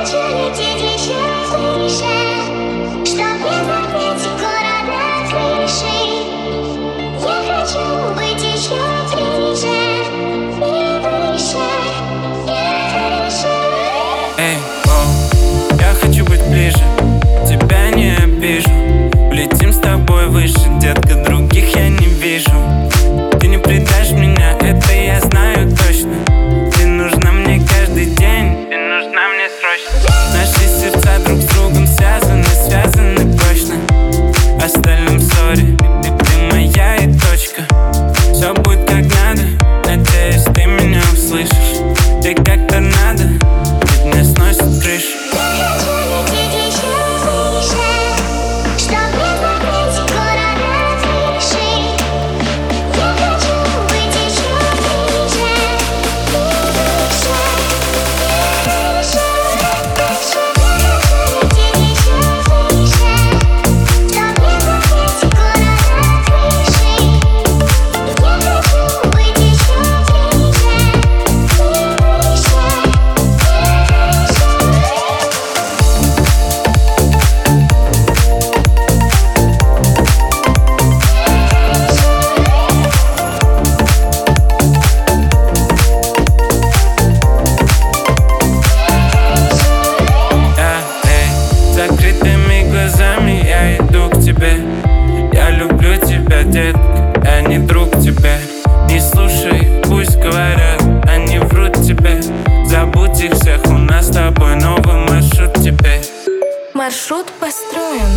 хочу лететь еще выше, чтоб не заметить город над крышей. Я хочу быть еще ближе и выше, и выше. Эй, оу, я хочу быть ближе, тебя не обижу. Улетим с тобой выше, детка, других я не вижу. Ты не предашь меня, это я знаю точно. Ты нужна мне каждый день, ты нужна мне срочно. Наши сердца друг с другом связаны прочно. Остальным сори, ты моя и точка. Все будет как надо, надеюсь, ты меня услышишь. Ты как торнадо, ведь мне сносит крышу. Я хочу лететь еще выше, чтоб не заметить город над крышей. Я хочу быть еще ближе и выше, и выше, выше. Я хочу лететь еще выше, чтоб не заметить город над крышей. Я хочу быть еще ближе и выше, и выше. Закрытыми глазами я иду к тебе. Я люблю тебя, детка, я не друг тебе. Не слушай, пусть говорят, они врут тебе. Забудь их всех, у нас с тобой новый маршрут теперь. Маршрут построен.